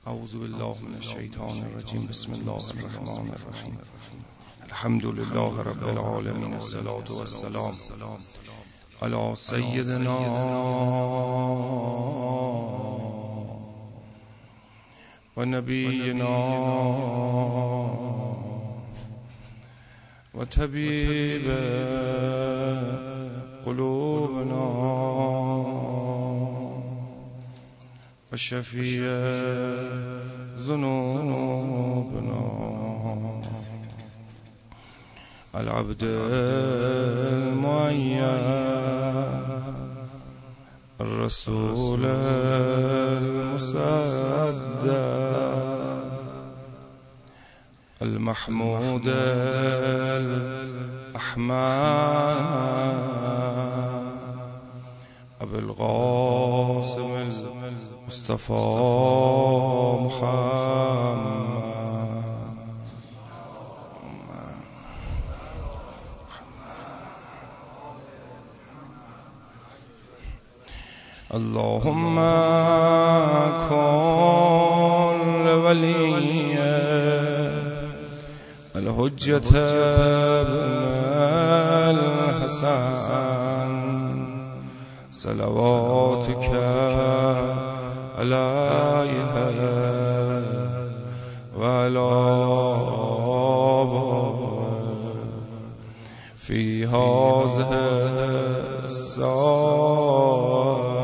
اعوذ بالله من الشیطان الرجیم. بسم الله الرحمن الرحیم. الحمد لله رب العالمین. الصلاة والسلام علی سیدنا و نبینا و طبیب قلوبنا و شفیع ذنوبنا العبد المعین الرسول المصدق المحمود الأحمد ابو القاسم المصطفى محمد. اللهم كن لولي الحجة ابن الحسن صلواتك عليه وعلى آبائه في هذه الساعة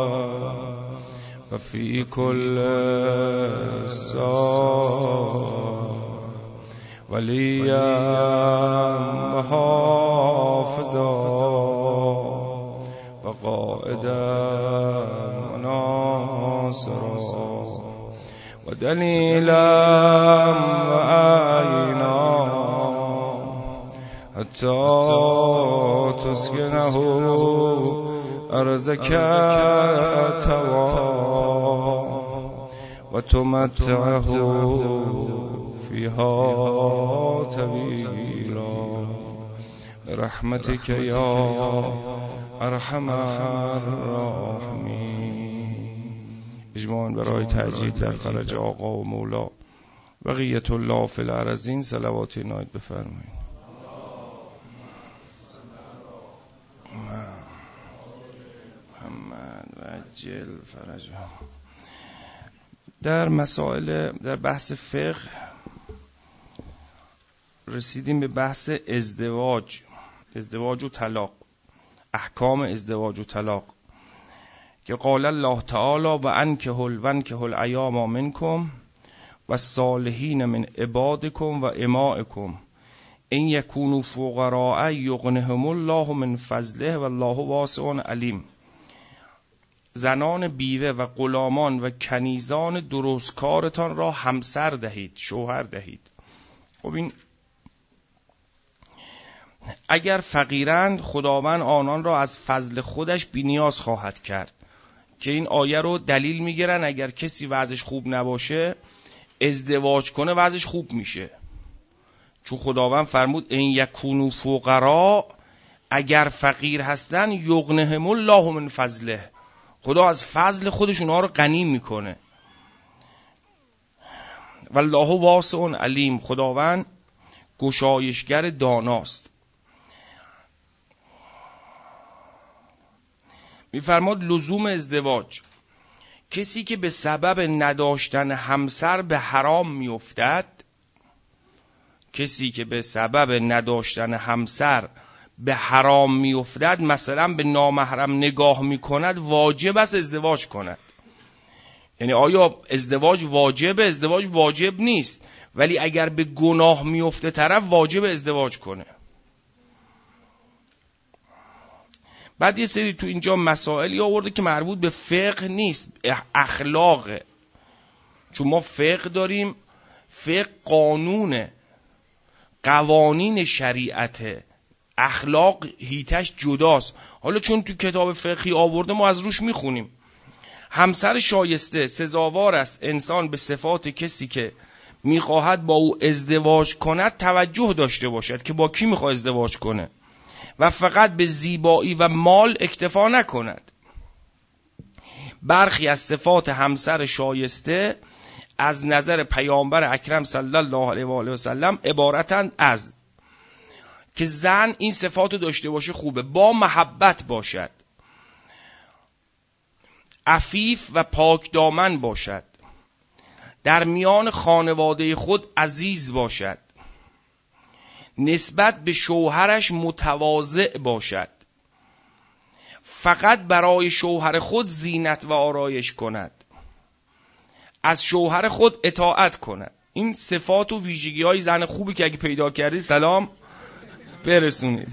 وفي كل ساعة وليا وحافظا وقائدا وناصرا ودليلا وعينا حتى تسكنه أرزك توا وتمتعه فيها طويلا برحمتك يا ارحم الراحمین. اجماعاً برای تأجیل در فرج آقا و مولا بقیت الله فی الارضین صلوات عنایت بفرمایید. محمد و عجل فرجه. در بحث فقه رسیدیم به بحث ازدواج و طلاق، احکام ازدواج و طلاق، که قال الله تعالی و انکحوا الایام منکم و الصالحین من عبادکم و امائکم ان یکونوا فقراء یغنهم الله من فضله والله واسع علیم. زنان بیوه و غلامان و کنیزان درستکارتان را همسر دهید، شوهر دهید. خب این اگر فقیرند خداوند آنان را از فضل خودش بی‌نیاز خواهد کرد، که این آیه رو دلیل میگیرن اگر کسی وضعش خوب نباشه ازدواج کنه وضعش خوب میشه، چون خداوند فرمود ان یکونوا فقراء، اگر فقیر هستن یغنهم الله من فضله، خدا از فضل خودش اونها رو غنی میکنه. والله واسع علیم، خداوند گشایشگر داناست. میفرماد لزوم ازدواج، کسی که به سبب نداشتن همسر به حرام میافتد، مثلا به نامحرم نگاه میکند، واجب است ازدواج کند. یعنی آیا ازدواج واجبه؟ ازدواج واجب نیست، ولی اگر به گناه میفته طرف واجب ازدواج کنه. بعد یه سری تو اینجا مسائلی آورده که مربوط به فقه نیست، اخلاقه. چون ما فقه داریم، فقه قانونه، قوانین شریعته، اخلاق هیتش جداست. حالا چون تو کتاب فقهی آورده ما از روش میخونیم. همسر شایسته سزاوار است انسان به صفات کسی که میخواهد با او ازدواج کند توجه داشته باشد که با کی میخواد ازدواج کنه و فقط به زیبایی و مال اکتفا نکند. برخی از صفات همسر شایسته از نظر پیامبر اکرم صلی الله علیه و آله و سلم عبارتند از که زن این صفات رو داشته باشه خوبه، با محبت باشد، عفیف و پاک دامن باشد، در میان خانواده خود عزیز باشد، نسبت به شوهرش متواضع باشد، فقط برای شوهر خود زینت و آرایش کند، از شوهر خود اطاعت کند. این صفات و ویژگی های زن خوبی که اگه پیدا کردی سلام برسونید.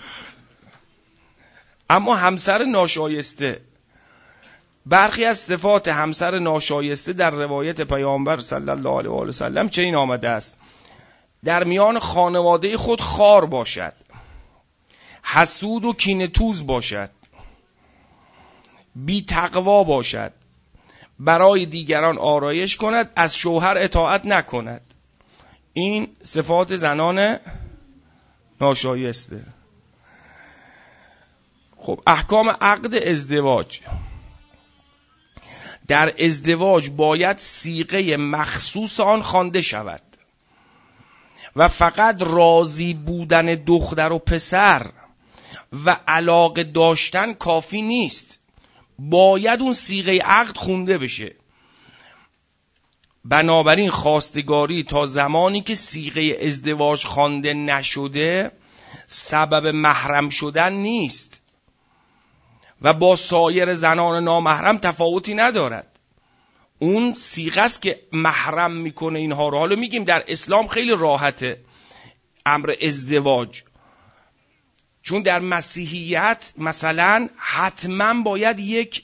اما همسر ناشایسته، برخی از صفات همسر ناشایسته در روایت پیامبر صلی الله علیه و آله و سلم چه این آمده است؟ در میان خانواده خود خار باشد، حسود و کینه‌توز باشد، بی تقوا باشد، برای دیگران آرایش کند، از شوهر اطاعت نکند. این صفات زنان ناشایسته. خب احکام عقد ازدواج. در ازدواج باید صیغه مخصوص آن خوانده شود و فقط راضی بودن دختر و پسر و علاقه داشتن کافی نیست، باید اون صیغه عقد خونده بشه. بنابراین خواستگاری تا زمانی که صیغه ازدواج خوانده نشده سبب محرم شدن نیست و با سایر زنان نامحرم تفاوتی ندارد. اون صیغه است که محرم میکنه اینها رو. حالا میگیم در اسلام خیلی راحته امر ازدواج، چون در مسیحیت مثلا حتما باید یک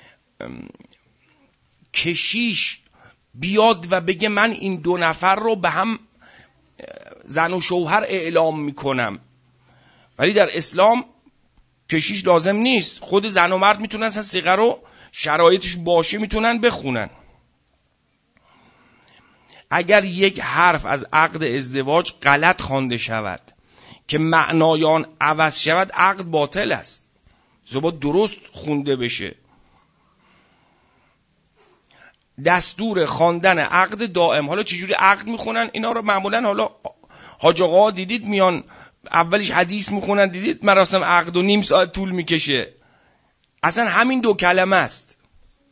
کشیش بیاد و بگه من این دو نفر رو به هم زن و شوهر اعلام میکنم، ولی در اسلام کشیش لازم نیست، خود زن و مرد میتونن صیغه رو شرایطش باشه میتونن بخونن. اگر یک حرف از عقد ازدواج غلط خوانده شود که معنای آن عوض شود عقد باطل است، باید درست خونده بشه. دستور خواندن عقد دائم. حالا چجوری عقد میخونن اینا رو؟ معمولا حالا حاج آقا دیدید میان اولش حدیث میخونن، دیدید مراسم عقد و نیم ساعت طول میکشه. اصلا همین دو کلمه است،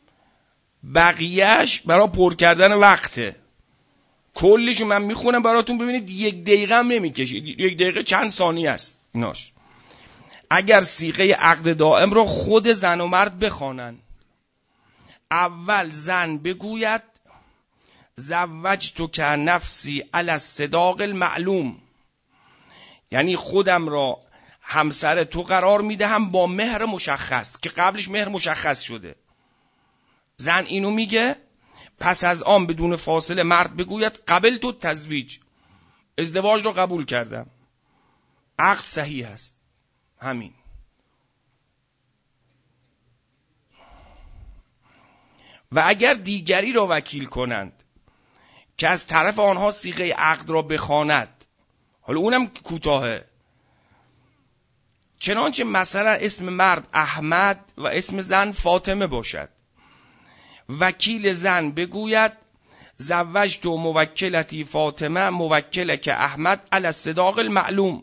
بقیهش برای پر کردن وقته. کلش من میخونم براتون ببینید 1 دقیقه هم نمیکشه، 1 دقیقه چند ثانیه است ایناش. اگر صیغه عقد دائم رو خود زن و مرد بخوانن، اول زن بگوید زوجتک نفسی علی الصداق المعلوم، یعنی خودم را همسر تو قرار میدهم با مهر مشخص، که قبلش مهر مشخص شده. زن اینو میگه، پس از آن بدون فاصله مرد بگوید قبلت التزویج، ازدواج رو قبول کردم، عقد صحیح است. همین. و اگر دیگری را وکیل کنند که از طرف آنها صیغه عقد را بخواند، حالا اونم کوتاهه، چنانچه مثلا اسم مرد احمد و اسم زن فاطمه باشد، وکیل زن بگوید زوجت موکلتی فاطمه موکلک احمد علی الصداق المعلوم،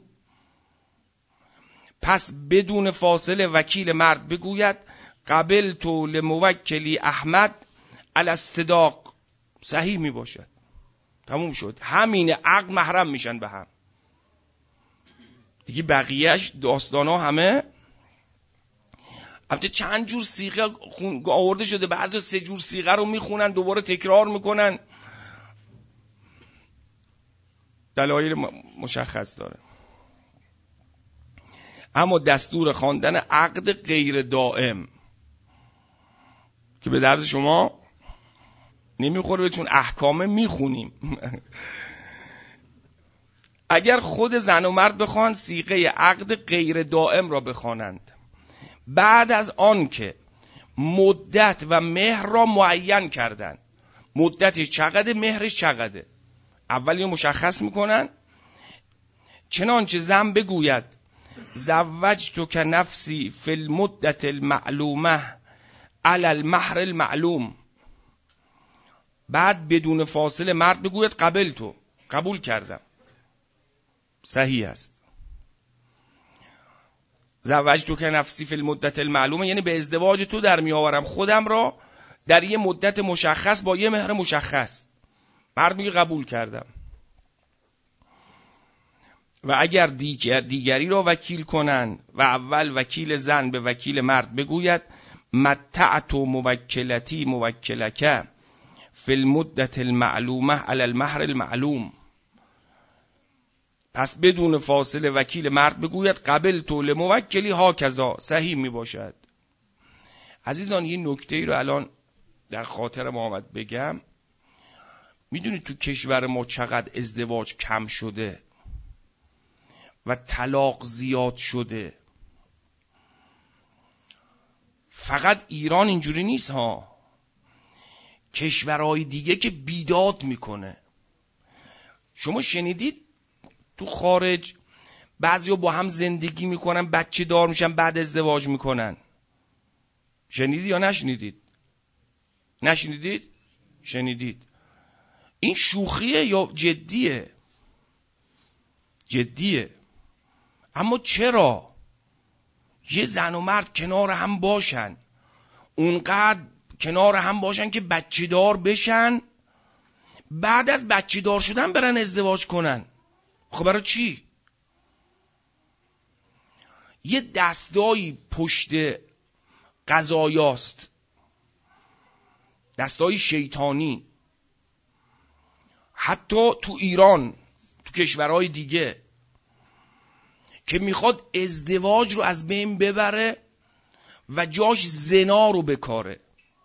پس بدون فاصله وکیل مرد بگوید قبلت لموکلی احمد علی الصداق، صحیح می باشد. تموم شد. همین عقد محرم میشن به هم دیگه. بقیهش داستانا همه البته چند جور صیغه آورده شده، بعضی 3 جور صیغه رو میخونن دوباره تکرار میکنن، دلایل مشخص داره. اما دستور خواندن عقد غیر دائم که به درد شما نمیخوره، چون احکام میخونیم. اگر خود زن و مرد بخوان صیغه عقد غیر دائم را بخوانند، بعد از آن که مدت و مهر را معین کردن، مدتش چقدر مهرش چقدر، اولی مشخص میکنن، چنانچه زن بگوید زوجتک نفسی فی المدت المعلومه علی المهر المعلوم، بعد بدون فاصله مرد بگوید قبول کردم. صحیح است. زوجتک نفسی فی المدت المعلومه، یعنی به ازدواج تو در میآورم خودم را در یه مدت مشخص با یه مهر مشخص. مرد میگه قبول کردم. و اگر دیگری را وکیل کنند و اول وکیل زن به وکیل مرد بگوید متعت موکلتی موکلک فی المدت المعلومه علی المهر المعلوم، پس بدون فاصله وکیل مرد بگوید قبلت لموکلی هاکذا، صحیح می باشد. عزیزان یه نکته ای رو الان در خاطرم آمد بگم. میدونید تو کشور ما چقدر ازدواج کم شده و طلاق زیاد شده؟ فقط ایران اینجوری نیست ها، کشورهای دیگه که بیداد میکنه. شما شنیدید تو خارج بعضیا با هم زندگی میکنن، بچه دار میشن، بعد ازدواج میکنن؟ شنیدید یا نشنیدید؟ نشنیدید؟ شنیدید؟ این شوخیه یا جدیه؟ جدیه. اما چرا؟ یه زن و مرد کنار هم باشن، اونقدر کنار هم باشن که بچه دار بشن، بعد از بچه دار شدن برن ازدواج کنن. خب برای چی؟ یه دستایی پشت قضایاست، دستای شیطانی، حتی تو ایران، تو کشورهای دیگه، که میخواد ازدواج رو از بین ببره و جاش زنا رو بکاره.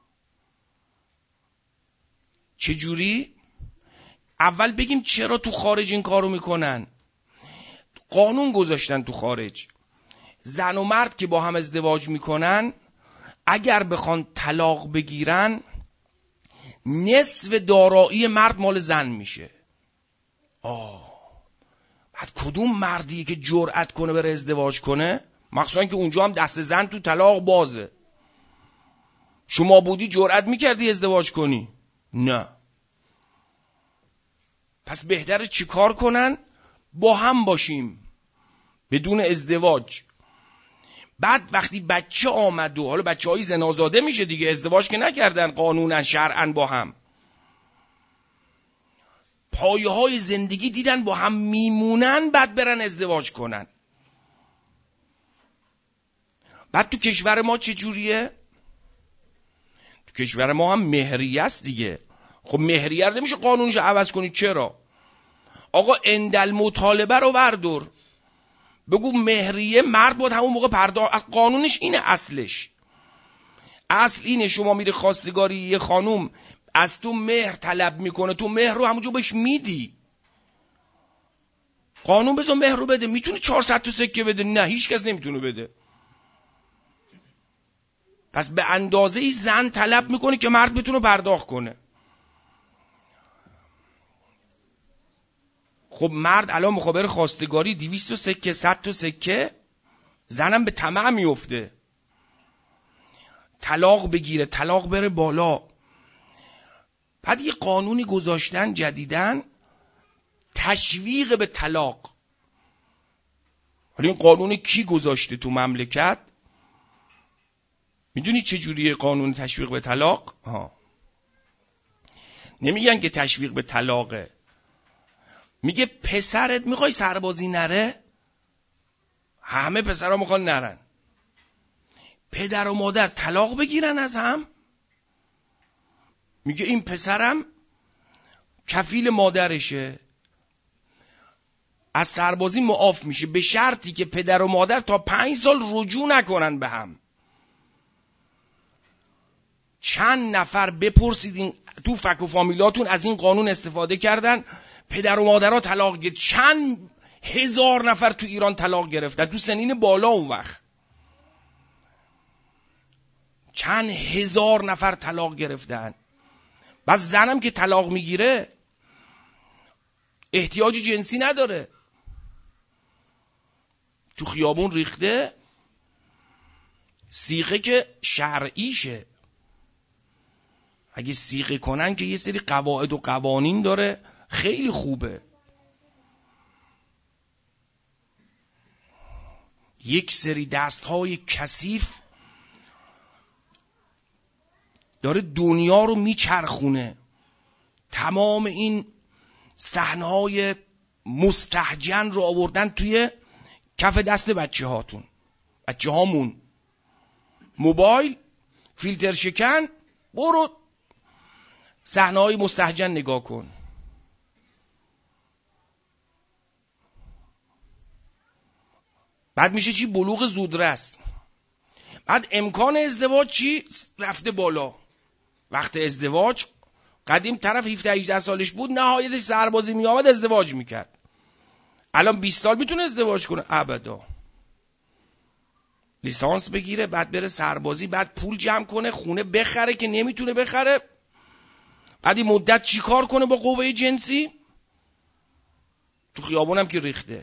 چجوری؟ اول بگیم چرا تو خارج این کارو میکنن. قانون گذاشتن تو خارج، زن و مرد که با هم ازدواج میکنن اگر بخوان طلاق بگیرن نصف دارایی مرد مال زن میشه. بعد کدوم مردیه که جرأت کنه بره ازدواج کنه؟ مخصوصا که اونجا هم دست زن تو طلاق بازه. شما بودی جرأت میکردی ازدواج کنی؟ نه. پس بهتره چی کار کنن؟ با هم باشیم بدون ازدواج. بعد وقتی بچه آمد و حالا بچه های زنازاده میشه دیگه، ازدواج که نکردن قانونا شرعن، با هم پایه های زندگی دیدن با هم میمونن، بعد برن ازدواج کنن. بعد تو کشور ما چه جوریه؟ تو کشور ما هم مهریه است دیگه. خب مهریه رو نمیشه قانونش عوض کنی. چرا؟ آقا اندل مطالبه رو بردار، بگو مهریه مرد باید همون موقع پرداخت. قانونش اینه، اصلش اصل اینه. شما میری خواستگاری، یه خانوم از تو مهر طلب میکنه، تو مهر رو همونجا بهش میدی. قانون بذار مهر رو بده. میتونه 400 تا سکه بده؟ نه، هیچ کس نمیتونه بده. پس به اندازه ای زن طلب میکنه که مرد بتونه پرداخت کنه. خب مرد الان مخابر خواستگاری 200 تا سکه، 100 تا سکه، زنم به طمع میفته، طلاق بگیره، طلاق بره بالا. بعد یه قانونی گذاشتن جدیدن، تشویق به طلاق. حالا این قانون کی گذاشته تو مملکت؟ میدونی چه جوریه قانون تشویق به طلاق؟ نمیگن که تشویق به طلاقه، میگه پسرت میخوای سربازی نره؟ همه پسرها میخوان نرن. پدر و مادر طلاق بگیرن از هم، میگه این پسرم کفیل مادرشه، از سربازی معاف میشه به شرطی که پدر و مادر تا 5 سال رجوع نکنن به هم. چند نفر بپرسیدین تو فک و فامیلاتون از این قانون استفاده کردن؟ پدر و مادرها طلاق گرفت. چند هزار نفر تو ایران طلاق گرفتن تو سنین بالا. اون وقت چند هزار نفر طلاق گرفتن. بس زنم که طلاق میگیره احتیاج جنسی نداره، تو خیابون ریخته، صیغه که شرعیشه. اگه صیغه کنن که یه سری قواعد و قوانین داره، خیلی خوبه. یک سری دستهای کثیف داره دنیا رو میچرخونه. تمام این صحنه‌های مستهجن رو آوردن توی کف دست بچه هامون. موبایل، فیلتر شکن، برو صحنه‌های مستهجن نگاه کن. بعد میشه چی؟ بلوغ زودرس. بعد امکان ازدواج چی؟ رفته بالا. وقت ازدواج قدیم طرف 17-18 سالش بود، نهایتش سربازی می آمد ازدواج میکرد. الان 20 سال میتونه ازدواج کنه؟ ابدا. لیسانس بگیره، بعد بره سربازی، بعد پول جمع کنه، خونه بخره که نمیتونه بخره، بعد این مدت چی کار کنه با قوه جنسی؟ تو خیابونم که ریخته.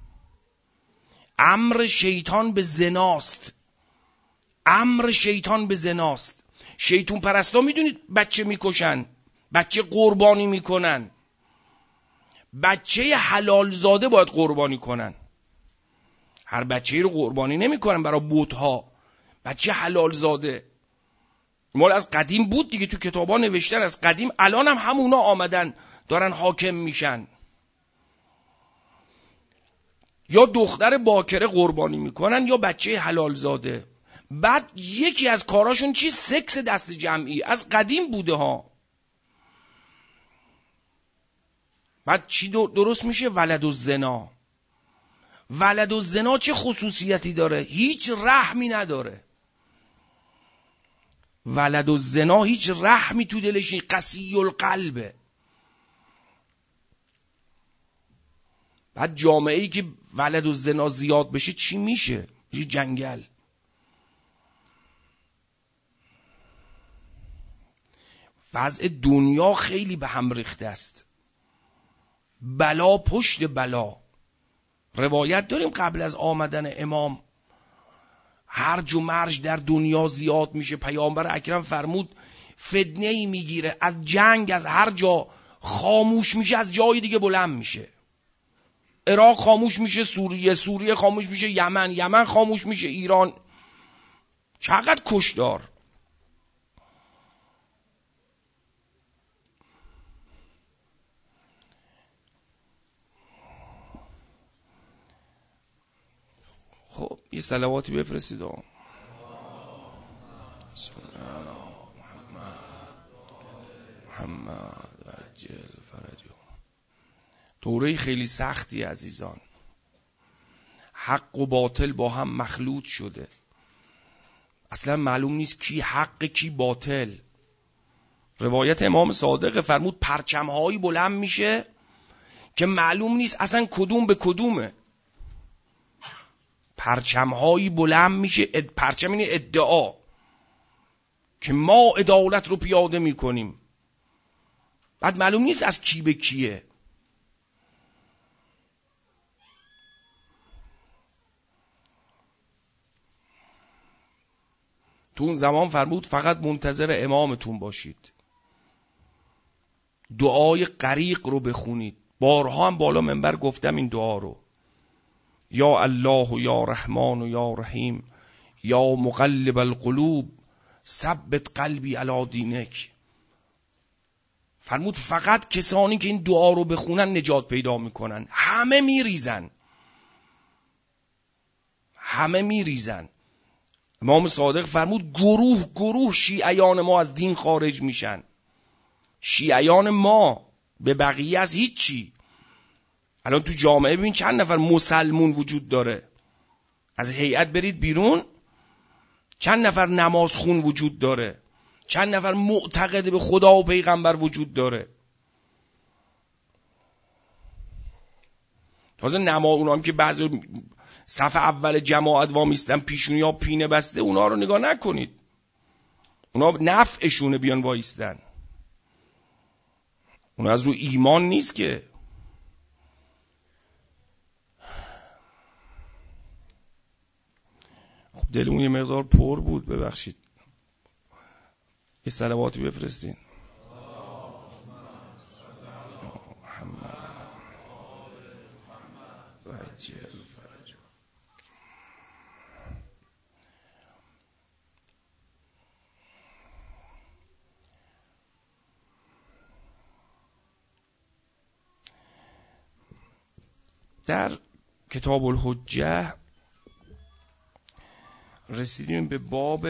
امر شیطان به زناست. امر شیطان به زناست. شیطون پرستا میدونید بچه میکشن، بچه قربانی میکنن. بچه حلال زاده باید قربانی کنن. هر بچه‌ای رو قربانی نمیکنن برای بت‌ها. بچه حلال زاده مال از قدیم بود دیگه، تو کتابا نوشتن از قدیم. الان هم همونا آمدن دارن حاکم میشن. یا دختر باکره قربانی میکنن یا بچه حلال زاده. بعد یکی از کاراشون چی؟ سکس دست جمعی. از قدیم بوده ها. بعد چی درست میشه؟ ولد الزنا. ولد الزنا چه خصوصیتی داره؟ هیچ رحمی نداره. ولد الزنا هیچ رحمی تو دلش نیست، قسی القلبه. بعد جامعه‌ای که ولد الزنا زیاد بشه چی میشه؟ میشه جنگل. وضع دنیا خیلی به هم ریخته است. بلا پشت بلا. روایت داریم قبل از آمدن امام هرج و مرج در دنیا زیاد میشه. پیامبر اکرم فرمود فتنه‌ای میگیره، از جنگ از هر جا خاموش میشه از جای دیگه بلند میشه. عراق خاموش میشه سوریه خاموش میشه یمن خاموش میشه ایران. چقدر کشدار. خب یه صلواتی بفرستید. محمد عجل فرجه. دوره خیلی سختی عزیزان. حق و باطل با هم مخلوط شده. اصلا معلوم نیست کی حق کی باطل. روایت امام صادق فرمود پرچم‌هایی بلند میشه که معلوم نیست اصلا کدوم به کدومه. پرچم‌هایی بلند میشه، پرچم اینه ادعا که ما عدالت رو پیاده میکنیم، بعد معلوم نیست از کی به کیه. تو اون زمان فرمود فقط منتظر امامتون باشید، دعای غریق رو بخونید. بارها هم بالا منبر گفتم این دعا رو. یا الله و یا رحمان و یا رحیم یا مقلب القلوب ثبت قلبی علی دینک. فرمود فقط کسانی که این دعا رو بخونن نجات پیدا میکنن. همه میریزن. امام صادق فرمود گروه شیعیان ما از دین خارج میشن. شیعیان ما به بقیه از هیچی. الان تو جامعه ببین چند نفر مسلمون وجود داره. از هیئت برید بیرون چند نفر نمازخون وجود داره، چند نفر معتقد به خدا و پیغمبر وجود داره. تازه اونها هم که بعضی صف اول جماعت وامیستن پیشونی ها پینه بسته، اونا رو نگاه نکنید. اونا نفعشونه بیان وایستن. اونا از رو ایمان نیست که. خب دلمون یه مقدار پر بود، ببخشید. یه صلواتی بفرستین. در کتاب الحجه رسیدیم به باب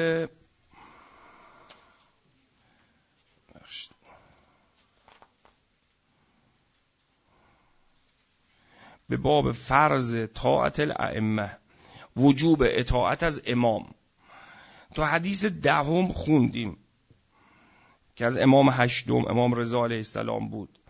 فرض طاعت الائمه، وجوب اطاعت از امام. تا حدیث 10 خوندیم که از امام 8 امام رضا علیه السلام بود.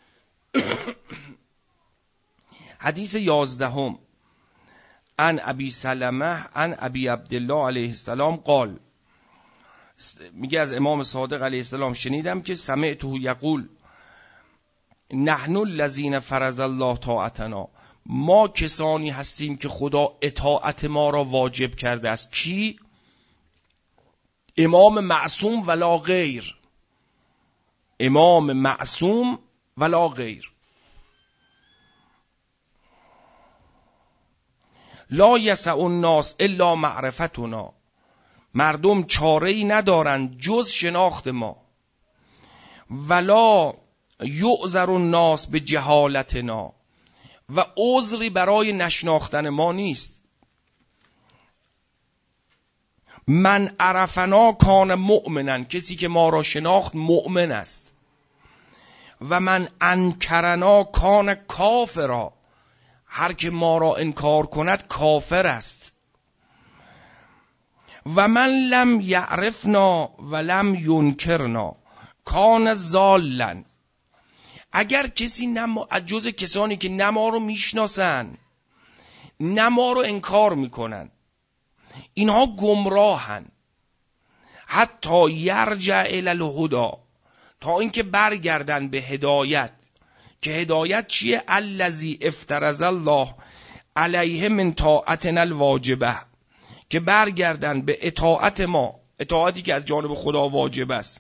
حدیث 11 عن ابی سلمه عن ابی عبدالله علیه السلام قال، میگه از امام صادق علیه السلام شنیدم که سمعته یقول نحن الذین فرض الله طاعتنا، ما کسانی هستیم که خدا اطاعت ما را واجب کرده است. کی؟ امام معصوم ولا غیر. امام معصوم ولا غیر. لا یسع الناس الا معرفتنا، مردم چاره‌ای ندارند جز شناخت ما. ولا یعذر الناس به جهالتنا، و عذری برای نشناختن ما نیست. من عرفنا کان مؤمنا، کسی که ما را شناخت مؤمن است. و من انکرنا کان کافرا، هر که ما را انکار کند کافر است. و من لم یعرفنا و لم ینکرنا کان ضالا، اگر کسی جز کسانی که نه ما رو میشناسن نه ما رو انکار میکنن، اینها گمراهن. حتی یرجع الی الهدی، تا اینکه برگردن به هدایت. که هدایت چیه؟ الذی افترض الله علیه من طاعتنا الواجبه، که برگردن به اطاعت ما، اطاعتی که از جانب خدا واجب است.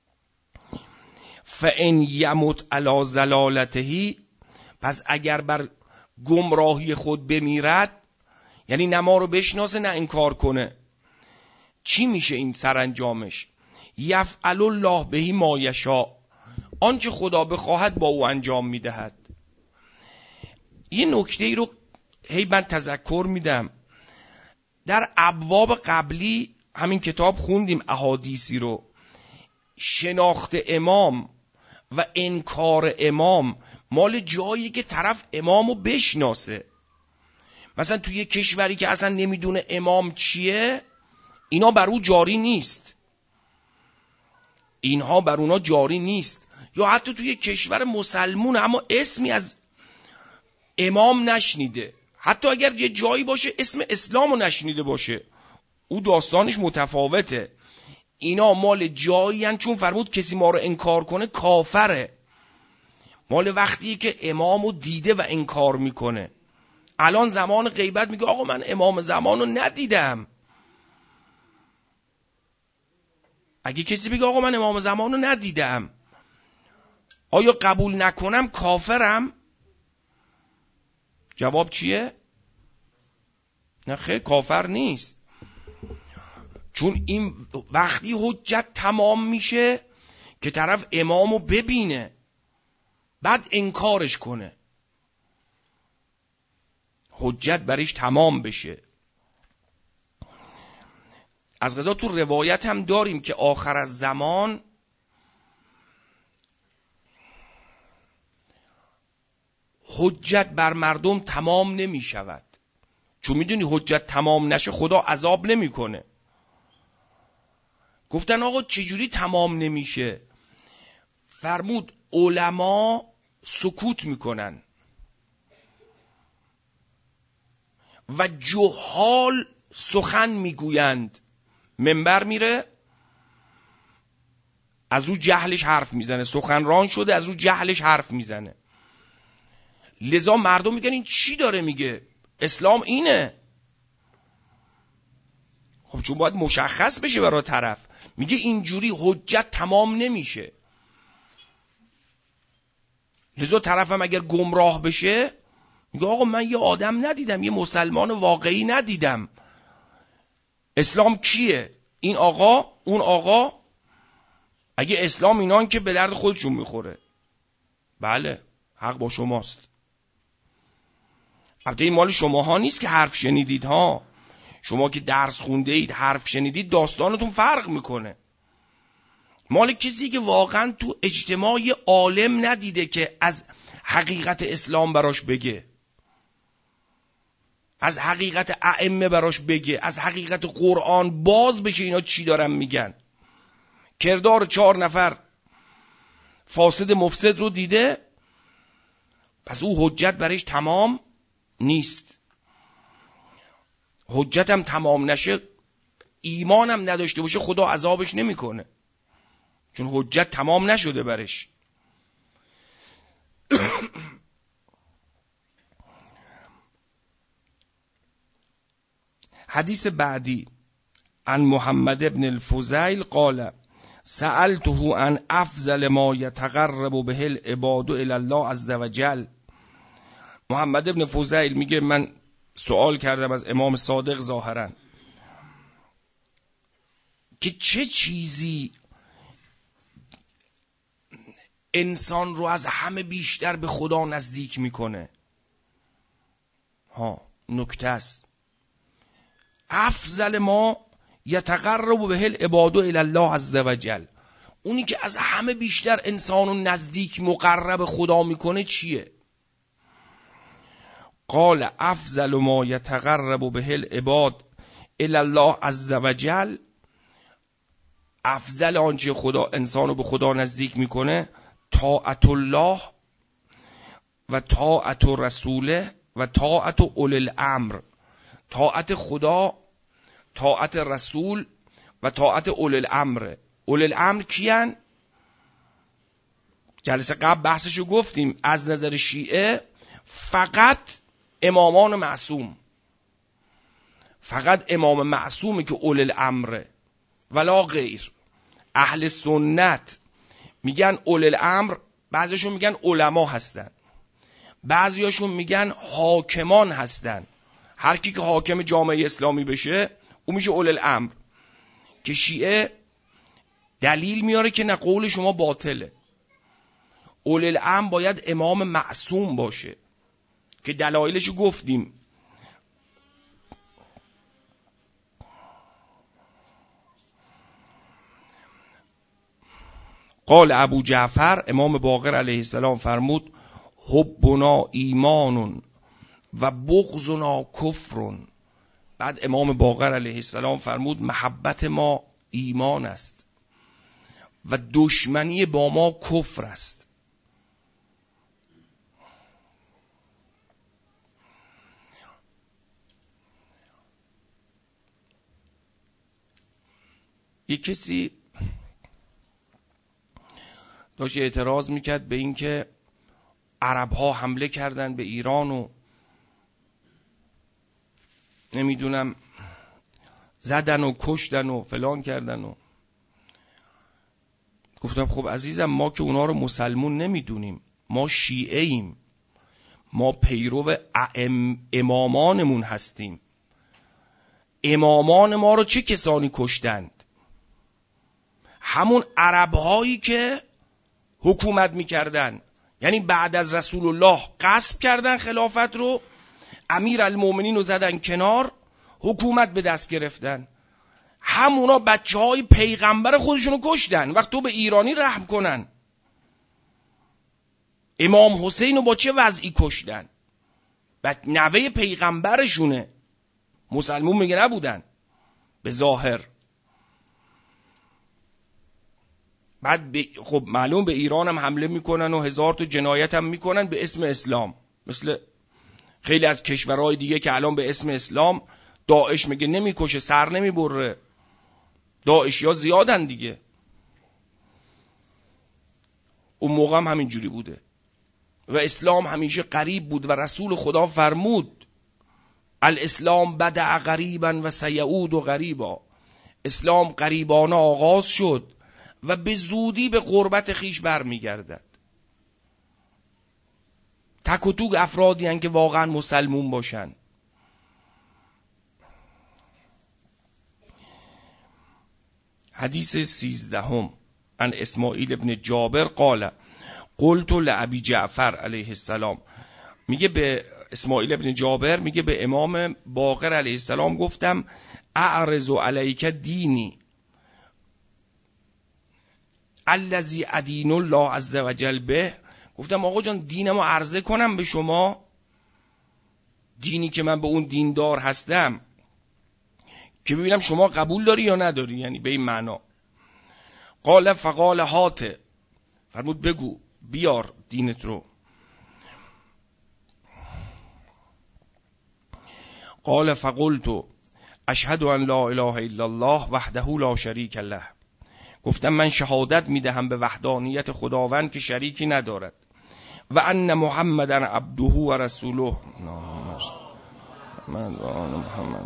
فان یمت علی ضلالته، پس اگر بر گمراهی خود بمیرد، یعنی نه ما رو بشناسه نه انکار کنه، چی میشه این سرانجامش؟ یفعل الله به ما یشاء، آنچه خدا بخواهد با او انجام میدهد. یه نکته ای رو من تذکر میدم. در ابواب قبلی همین کتاب خوندیم احادیثی رو. شناخت امام و انکار امام مال جایی که طرف امامو بشناسه. مثلا توی یه کشوری که اصلا نمیدونه امام چیه، اینا بر او جاری نیست، اینها بر اونا جاری نیست. یا حتی توی کشور مسلمون اما اسمی از امام نشنیده، حتی اگر یه جایی باشه اسم اسلامو نشنیده باشه، او داستانش متفاوته. اینا مال جایی هن، چون فرمود کسی ما رو انکار کنه کافره. مال وقتی که امامو دیده و انکار میکنه. الان زمان غیبت میگه آقا من امام زمانو ندیدم. اگه کسی بگه آقا من امام زمانو ندیدم، آیا قبول نکنم کافرم؟ جواب چیه؟ نه خیر، کافر نیست. چون این وقتی حجت تمام میشه که طرف امامو ببینه بعد انکارش کنه، حجت برش تمام بشه. از قضا تو روایت هم داریم که آخر از زمان حجت بر مردم تمام نمی شود. چون میدونی حجت تمام نشه خدا عذاب نمی کنه. گفتن آقا چجوری تمام نمیشه؟ فرمود علما سکوت میکنن و جهال سخن میگویند. منبر میره از رو جهلش حرف میزنه، سخنران شده از رو جهلش حرف میزنه. لذا مردم میگن این چی داره میگه؟ اسلام اینه. خب چون باید مشخص بشه برای طرف. میگه اینجوری حجت تمام نمیشه. لذا طرفم اگر گمراه بشه میگه آقا من یه آدم ندیدم، یه مسلمان واقعی ندیدم. اسلام کیه؟ این آقا، اون آقا. اگه اسلام اینان که به درد خودشون میخوره، بله حق با شماست. البته این مال شماها نیست که حرف شنیدید ها. شما که درس خونده اید، حرف شنیدید، داستانتون فرق میکنه. مال کسی که واقعا تو اجتماع یه عالم ندیده که از حقیقت اسلام براش بگه، از حقیقت ائمه براش بگه، از حقیقت قرآن باز بشه اینا چی دارن میگن. کردار 4 نفر فاسد مفسد رو دیده، پس او حجت برایش تمام نیست. حجتم تمام نشه، ایمانم نداشته باشه، خدا عذابش نمیکنه، چون حجت تمام نشده برش. حدیث بعدی عن محمد ابن الفضیل قال سألته عن افضل ما یتقرب به العباد الی الله عز وجل. محمد ابن فضیل میگه من سوال کردم از امام صادق ظاهرا که چه چیزی انسان رو از همه بیشتر به خدا نزدیک میکنه. نکته است. افضل ما یتقرب به العباد الی الله عز وجل، اونی که از همه بیشتر انسان رو نزدیک مقرب خدا میکنه چیه؟ قال افضل ما یتقرب به العباد الی الله عز وجل، افضل آنچه خدا انسان رو به خدا نزدیک میکنه طاعت الله و طاعت رسوله و طاعت اولی الامر. طاعت خدا، طاعت رسول و طاعت اولی الامر. اولی الامر کیان؟ جلسه قبل بحثشو گفتیم. از نظر شیعه فقط امامان معصوم، فقط امام معصومی که اولی الامره ولا غیر. اهل سنت میگن اولی الامر، بعضیشون میگن علما هستن، بعضیاشون میگن حاکمان هستن. هر کی که حاکم جامعه اسلامی بشه اون میشه اولی الامر. که شیعه دلیل میاره که نه، قول شما باطله. اولی الامر باید امام معصوم باشه که دلایلشو گفتیم. قال ابو جعفر، امام باقر علیه السلام فرمود حبنا ایمان و بغضنا کفر. بعد امام باقر علیه السلام فرمود محبت ما ایمان است و دشمنی با ما کفر است. یک کسی داشت اعتراض میکرد به این که عرب ها حمله کردن به ایران و نمیدونم زدن و کشتن و فلان کردن و گفتم خب عزیزم ما که اونا رو مسلمون نمیدونیم، ما شیعه ایم، ما پیرو امامانمون هستیم. امامان ما رو چه کسانی کشتند؟ همون عرب هایی که حکومت میکردن، یعنی بعد از رسول الله غصب کردن خلافت رو، امیر المومنین رو زدن کنار، حکومت به دست گرفتن. همونا بچه های پیغمبر خودشونو کشتن. وقت تو به ایرانی رحم کنن. امام حسین رو با چه وضعی کشتن؟ نوه پیغمبرشونه، مسلمون میگه نبودن به ظاهر. بعد خب معلوم به ایران هم حمله میکنن و 1000 تا جنایت هم میکنن به اسم اسلام، مثل خیلی از کشورهای دیگه که الان به اسم اسلام داعش میگه نمیکشه، سر نمیبره. داعشی ها زیادن دیگه. اون موقع هم همینجوری بوده و اسلام همیشه قریب بود و رسول خدا فرمود الاسلام بدأ غریبا و سیعود غریبا، اسلام غریبانه آغاز شد و به زودی به غربت خیش برمیگردد. تک و توک افرادی هستند که واقعا مسلمون باشن. حدیث 13 عن اسماعیل ابن جابر قال قلت لابی جعفر علیه السلام، میگه به اسماعیل ابن جابر، میگه به امام باقر علیه السلام گفتم اعرض علیک دینی الذی ادین الله عز وجل به، گفتم آقا جان دینمو عرضه کنم به شما، دینی که من به اون دیندار هستم، که ببینم شما قبول داری یا نداری، یعنی به این معنا. قال فقال هات، فرمود بگو بیار دینت رو. قال فقلت اشهد ان لا اله الا الله وحده لا شریک له، گفتم من شهادت میدهم به وحدانیت خداوند که شریکی ندارد، و ان محمدا عبده و رسوله، محمد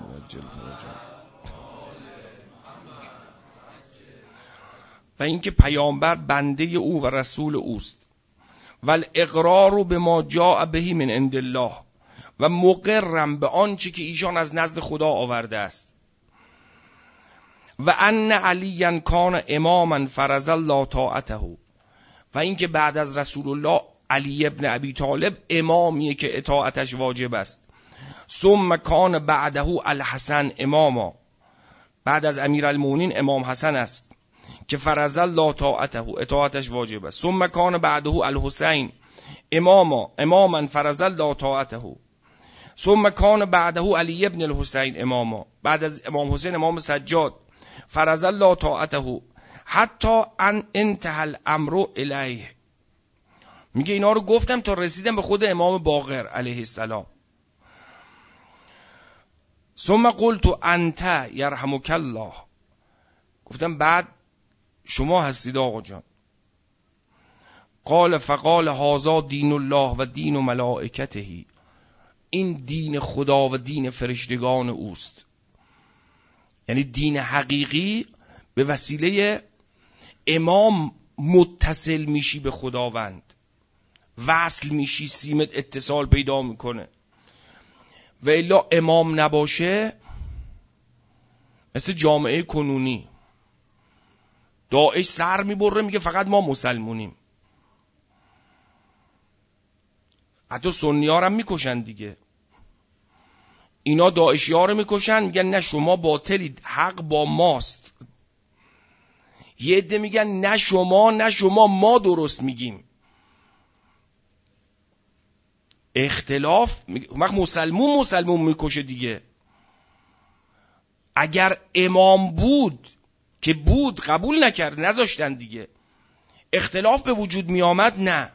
و اینکه پیامبر بنده او و رسول اوست، و الاقرار به ما جاء به من عند الله، و مقرم به آنچه که ایشان از نزد خدا آورده است، و ان علی کان اماما فرض الله طاعته، و اینکه بعد از رسول الله علی ابن ابی طالب امامیه که اطاعتش واجب است. ثم کان بعده الحسن اماما، بعد از امیرالمومنین امام حسن است که فرض الله طاعته، اطاعتش واجب است. ثم کان بعده الحسین اماما فرض الله طاعته. ثم کان بعده علی ابن الحسین اماما، بعد از امام حسین امام سجاد فرض الله طاعته حتی ان انتهى الامر الیه. میگه اینا رو گفتم تا رسیدم به خود امام باقر علیه السلام. ثم قلت انت یرحمک الله، گفتم بعد شما هستید آقا جان. قال فقال هذا دین الله و دین ملائکته، این دین خدا و دین فرشتگان اوست. یعنی دین حقیقی به وسیله امام متصل میشی به خداوند، وصل میشی، سیمت اتصال پیدا میکنه. و الا امام نباشه مثل جامعه کنونی، داعش سر میبره میگه فقط ما مسلمونیم، حتی سنی ها رو میکشن دیگه. اینا داعشی ها رو میکشن، میگن نه شما باطلید، حق با ماست. یه عده میگن نه شما ما درست میگیم. اختلاف مسلمون میکشه دیگه. اگر امام بود که بود قبول نکرد، نذاشتن دیگه. اختلاف به وجود میامد نه.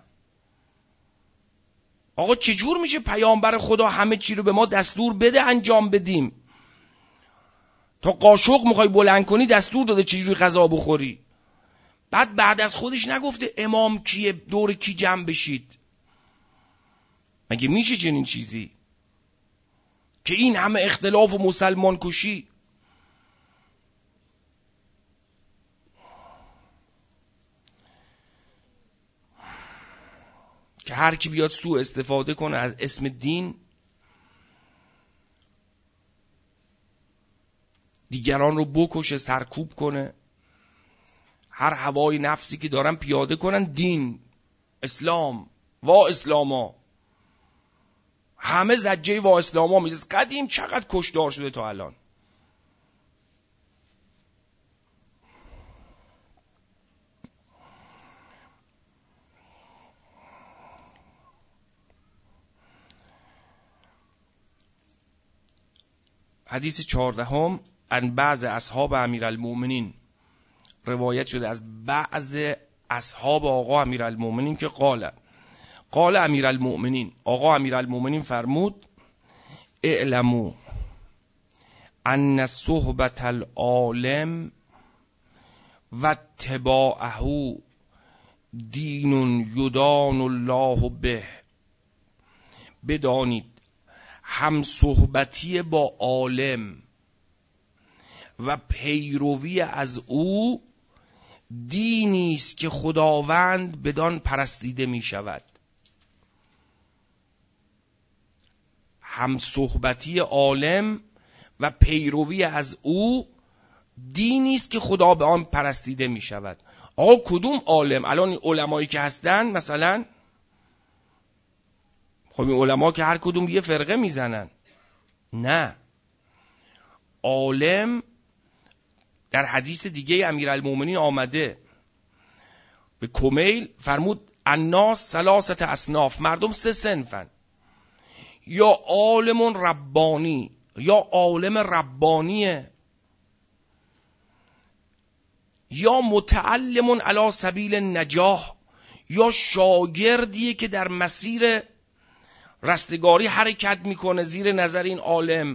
آقا چجور میشه پیامبر خدا همه چی رو به ما دستور بده انجام بدیم؟ تا قاشق میخوای بلند کنی دستور داده چجوری غذا بخوری. بعد از خودش نگفته امام کیه، دور کی جمع بشید. مگه میشه چنین چیزی که این همه اختلاف و مسلمان کشی؟ که هر کی بیاد سوء استفاده کنه از اسم دین، دیگران رو بکشه، سرکوب کنه، هر هوای نفسی که دارن پیاده کنن، دین، اسلام، وا اسلاما، همه زجه وا اسلاما میزد. قدیم چقدر کشدار شده تا الان. حدیث 14 عن بعض اصحاب امیرالمومنین، روایت شده از بعض اصحاب آقا امیرالمومنین که قال امیرالمومنین، آقا امیرالمومنین فرمود اعلموا ان صحبت العالم و اتباعه دین یدان الله به، بدانید همصحبتی با عالم و پیروی از او دینی است که خداوند بدان پرستیده می شود. همصحبتی عالم و پیروی از او دینی است که خدا به آن پرستیده می شود. آقا کدوم عالم؟ الان علمایی که هستن مثلا، خب این علما که هر کدوم یه فرقه میزنن. نه، عالم در حدیث دیگه امیرالمومنین آمده به کمیل فرمود الناس ثلاثه اصناف، مردم سه صنفن، یا عالم ربانی، یا عالم ربانیه، یا متعلم علی سبیل النجاح، یا شاگردیه که در مسیر رستگاری حرکت میکنه زیر نظر این عالم.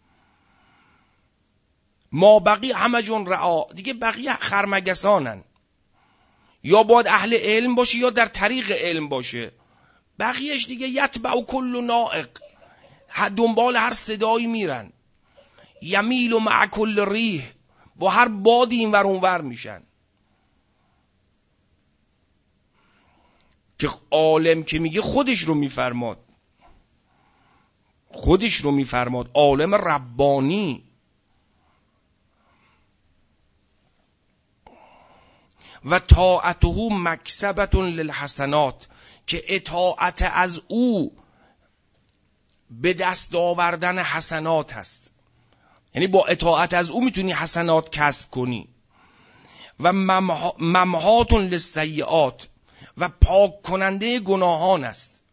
ما بقی همجون رعا، دیگه بقیه خرمگسانن، یا باید اهل علم باشه یا در طریق علم باشه، بقیهش دیگه یتبع کل نائق، دنبال هر صدایی میرن، یمیل و مع کل ریح، با هر بادی این ور اون ور میشن. که عالم که میگه خودش رو میفرماد، خودش رو میفرماد عالم ربانی. و طاعته مکسبة للحسنات، که اطاعت از او به دست آوردن حسنات هست، یعنی با اطاعت از او میتونی حسنات کسب کنی. و ممحات للسیئات، و پاک کننده گناهان است.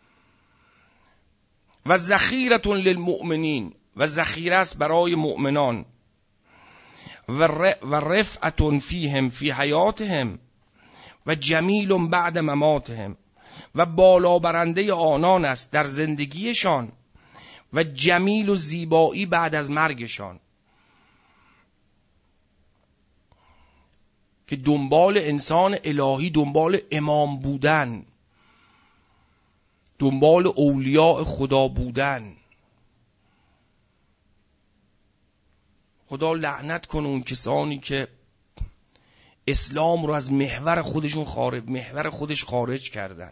و ذخیرة للمؤمنین، و ذخیره است برای مؤمنان. و رفعة فیهم فی حیاتهم، و جمیل بعد مماتهم، و بالا برنده آنان است در زندگیشان، و جمیل و زیبایی بعد از مرگشان. که دنبال انسان الهی، دنبال امام بودن، دنبال اولیاء خدا بودن. خدا لعنت کنه اون کسانی که اسلام رو از محور خودش خارج کردن.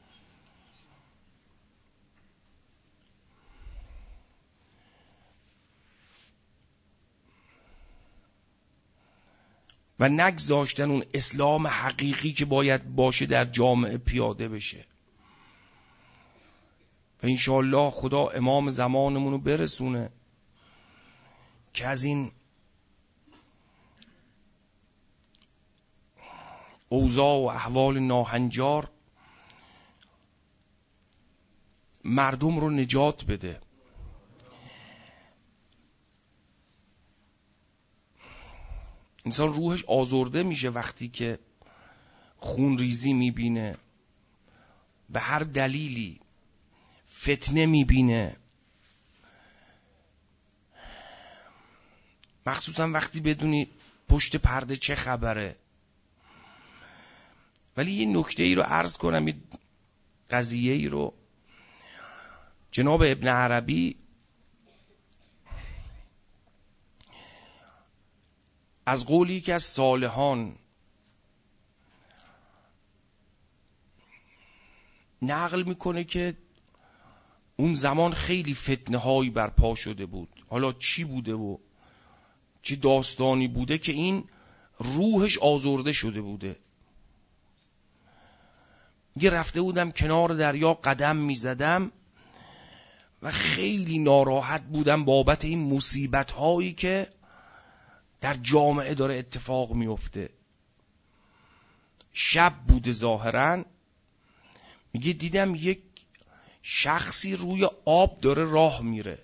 و نگذاشتن اون اسلام حقیقی که باید باشه در جامعه پیاده بشه. و انشاءالله خدا امام زمانمون رو برسونه که از این اوضاع و احوال ناهنجار مردم رو نجات بده. انسان روحش آزرده میشه وقتی که خون ریزی میبینه، به هر دلیلی فتنه میبینه، مخصوصا وقتی بدونی پشت پرده چه خبره. ولی یه نکته ای رو عرض کنم، یه قضیه ای رو جناب ابن عربی از قولی که از صالحان نقل میکنه که اون زمان خیلی فتنه هایی برپا شده بود. حالا چی بوده و چی داستانی بوده که این روحش آزرده شده بوده. یه رفته بودم کنار دریا قدم میزدم و خیلی ناراحت بودم بابت این مصیبت هایی که در جامعه داره اتفاق میفته. شب بوده ظاهرا، میگه دیدم یک شخصی روی آب داره راه میره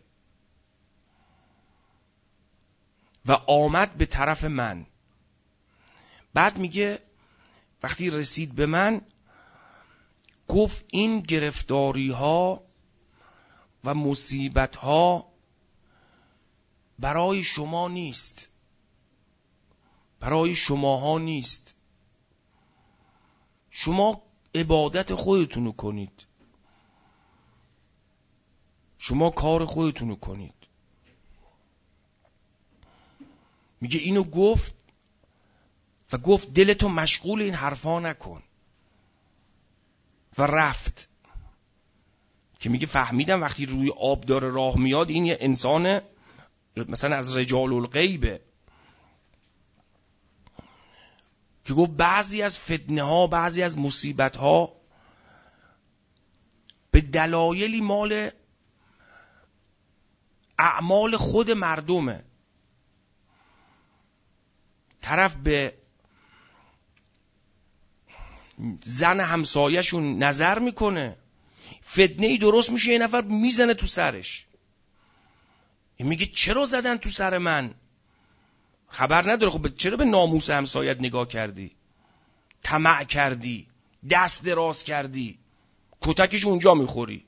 و آمد به طرف من. بعد میگه وقتی رسید به من گفت این گرفتاری ها و مصیبت ها برای شما نیست، برای شماها نیست، شما عبادت خودتونو کنید، شما کار خودتونو کنید. میگه اینو گفت و گفت دلتو مشغول این حرفا نکن و رفت. که میگه فهمیدم وقتی روی آب داره راه میاد این یه انسان مثلا از رجال الغیبه، که گفت بعضی از فتنه ها، بعضی از مصیبت ها به دلایلی مال اعمال خود مردمه. طرف به زن همسایه‌شون نظر میکنه، فتنه‌ای درست میشه، یه نفر میزنه تو سرش. این میگه چرا زدن تو سر من؟ خبر نداره. خب چرا به ناموس همسایت نگاه کردی؟ طمع کردی، دست دراز کردی، کتکش اونجا میخوری.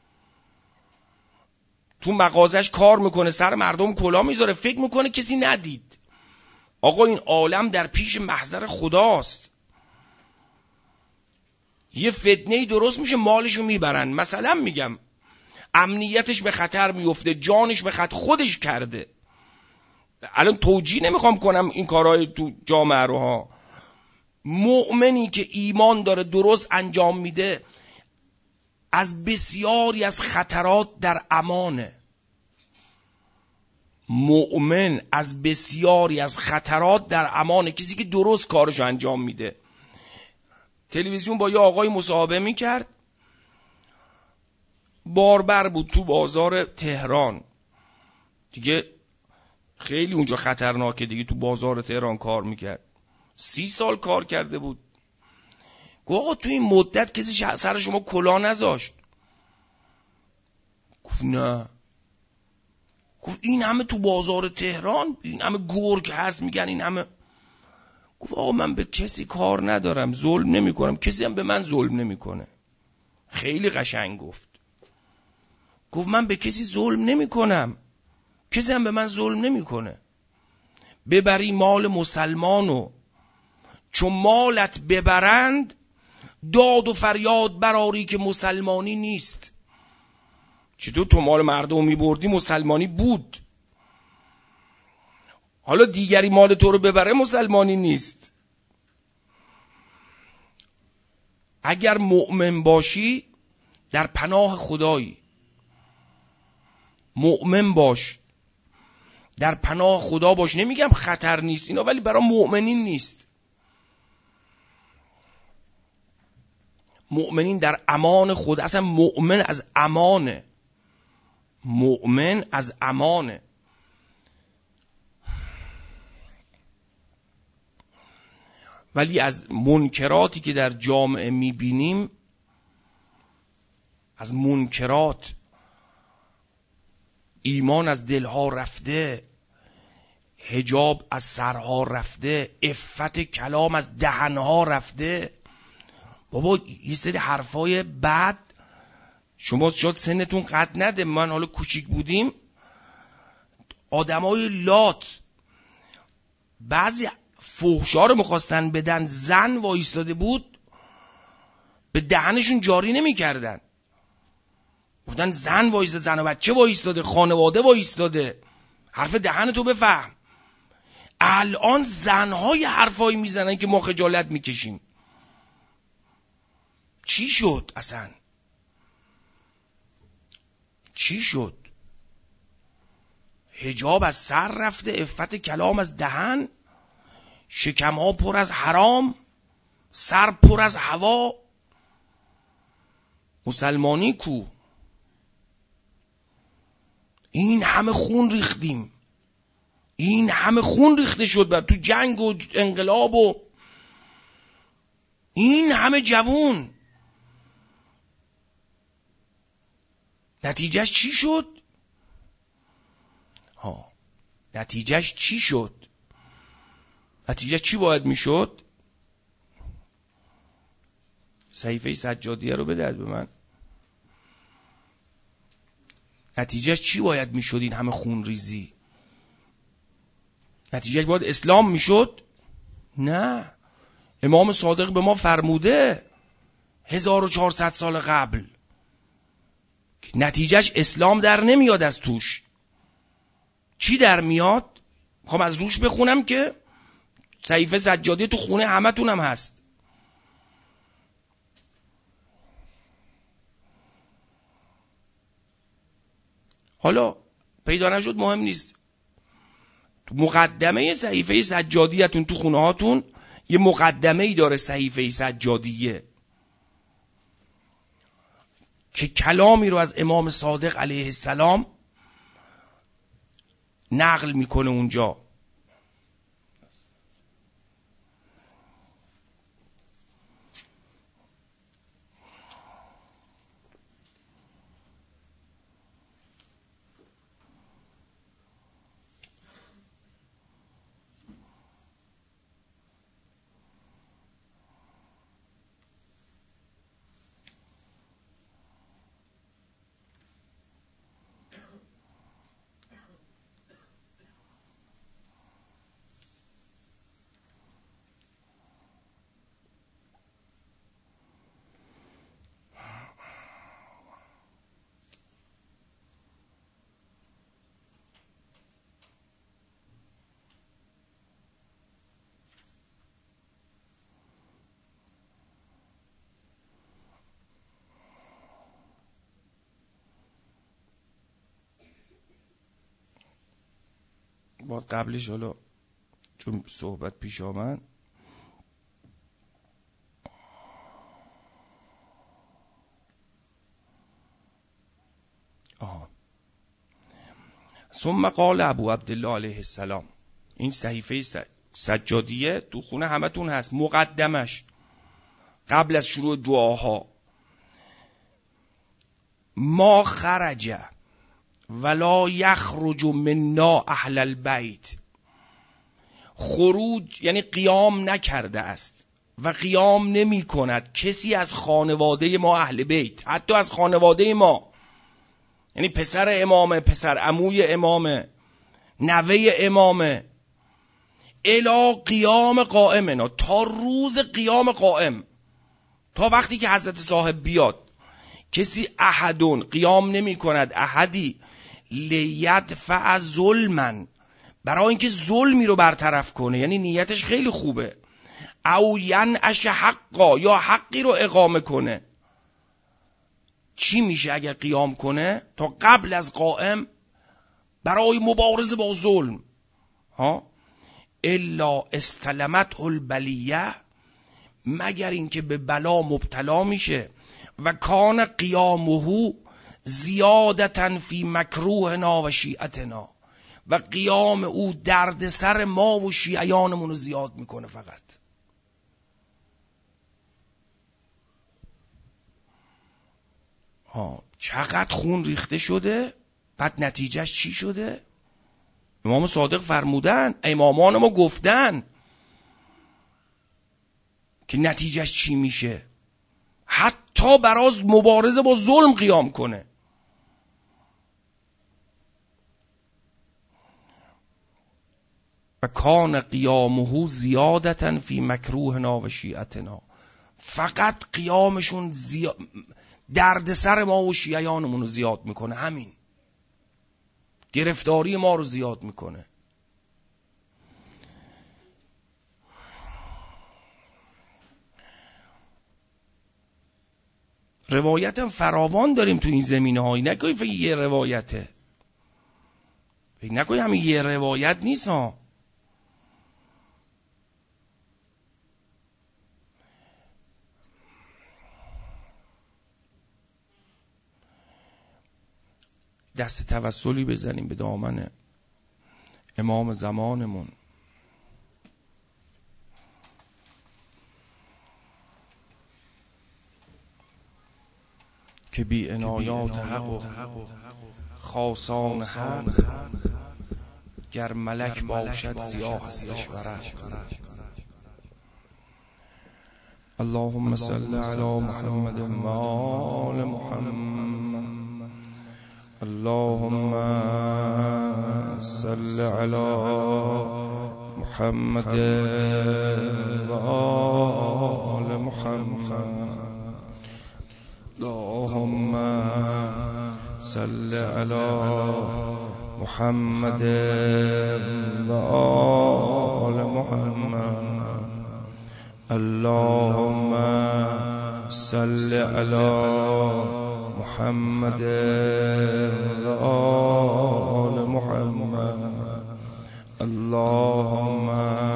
تو مغازش کار میکنه، سر مردم کلاه میذاره، فکر میکنه کسی ندید. آقا این عالم در پیش محضر خداست. یه فتنه‌ای درست میشه، مالشو میبرن. مثلا میگم امنیتش به خطر میفته، جانش به خطر، خودش کرده. الان توجیه نمیخوام کنم این کارهای تو جامعه رو ها. مؤمنی که ایمان داره درست انجام میده از بسیاری از خطرات در امانه. مؤمن از بسیاری از خطرات در امانه، کسی که درست کارشو انجام میده. تلویزیون با یه آقای مصاحبه میکرد، باربر بود تو بازار تهران دیگه، خیلی اونجا خطرناکه دیگه، تو بازار تهران کار میکرد. 30 سال کار کرده بود. گفت آقا تو این مدت کسی سر شما کلاه نذاشت؟ گفت نه. گفت این همه تو بازار تهران این همه گرگ هست میگن این همه. گفت آقا من به کسی کار ندارم، ظلم نمی کنم، کسی هم به من ظلم نمیکنه. خیلی قشنگ گفت. گفت من به کسی ظلم نمی کنم، کسی هم به من ظلم نمیکنه. ببری مال مسلمانو، چون مالت ببرند داد و فریاد براری که مسلمانی نیست. چطور تو مال مردم میبردی مسلمانی بود، حالا دیگری مال تو رو ببره مسلمانی نیست. اگر مؤمن باشی در پناه خدایی، مؤمن باش، در پناه خدا باش. نمیگم خطر نیست اینا، ولی برای مؤمنین نیست. مؤمنین در امان خدا. اصلا مؤمن از امانه، مؤمن از امانه. ولی از منکراتی که در جامعه میبینیم، از منکرات، ایمان از دلها رفته، حجاب از سرها رفته، عفت کلام از دهنها رفته. بابا یه سری حرفای بد، شما شاید سنتون قد نده، من حالا کوچیک بودیم، آدمای لات بعضی فحشا رو میخواستن بدن، زن وایستاده بود به دهنشون جاری نمیکردن، گفتن زن وایستاده، زن و بچه وایستاده، خانواده وایستاده، حرف دهنتو بفهم. الان زنهای حرفایی میزنن که ما خجالت میکشیم. چی شد اصلا؟ چی شد؟ حجاب از سر رفته، عفت کلام از دهن، شکمها پر از حرام، سر پر از هوا. مسلمانی کو؟ این همه خون ریختیم، این همه خون ریخته شد بر تو جنگ و انقلاب و این همه جوون. نتیجهش چی شد؟ نتیجهش چی شد؟ نتیجه چی باید میشد؟ صحیفه سجادیه رو بده به من. نتیجهش چی باید میشد این همه خون ریزی؟ نتیجهش باید اسلام میشد؟ نه. امام صادق به ما فرموده 1400 سال قبل نتیجهش اسلام در نمیاد از توش. چی در میاد؟ میخوام از روش بخونم که صحیفه سجادی تو خونه همتونم هست. حالا پیدا نشد مهم نیست. تو مقدمه صحیفه سجادیتون تو خونه هاتون یه مقدمه ای داره صحیفه سجادیه که کلامی رو از امام صادق علیه السلام نقل میکنه اونجا. با قبلش حالا چون صحبت پیش آمد ثم قال ابو عبدالله علیه السلام، این صحیفه سجادیه تو خونه همتون هست، مقدمش قبل از شروع دعاها: ما خرج ولا یخرج منا اهل البیت، خروج یعنی قیام نکرده است و قیام نمی کند کسی از خانواده ما اهل بیت، حتی از خانواده ما، یعنی پسر امامه، پسر عموی امامه، نوه امامه، الی قیام قائمنا، تا روز قیام قائم، تا وقتی که حضرت صاحب بیاد کسی احدون قیام نمی کند، احدی لیدفع ظلما، برای اینکه ظلمی رو برطرف کنه، یعنی نیتش خیلی خوبه، او ینعش حقا، یا حقی رو اقامه کنه. چی میشه اگر قیام کنه؟ تا قبل از قائم برای مبارزه با ظلم الا استلمته البلیه، مگر اینکه به بلا مبتلا میشه، و کان قیامه زیادتا فی مکروهنا و شیعتنا، و قیام او درد سر ما و شیعیانمون رو زیاد میکنه. فقط چقدر خون ریخته شده، بعد نتیجهش چی شده؟ امام صادق فرمودن، امامان ما گفتن که نتیجهش چی میشه، حتی برای مبارزه با ظلم قیام کنه. و کان قیامه زیادتا فی مکروهنا و شیعتنا، فقط قیامشون درد سر ما و شیعیانمون رو زیاد میکنه، همین گرفتاری ما رو زیاد میکنه. روایت هم فراوان داریم تو این زمینه هایی، نکنی فکر یه روایته، فکر نکنی همین یه روایت نیست ها. دست توسلی بزنیم به دامن امام زمانمون که بی عنایات حق و خاصان حق، گر ملک باشد سیاه هستش ورق. اللهم صل علی محمد و آل محمد، اللهم صل علی محمد و آل محمد، اللهم صل علی محمد و آل محمد. اللهم صل علی محمد و آل محمد. اللهم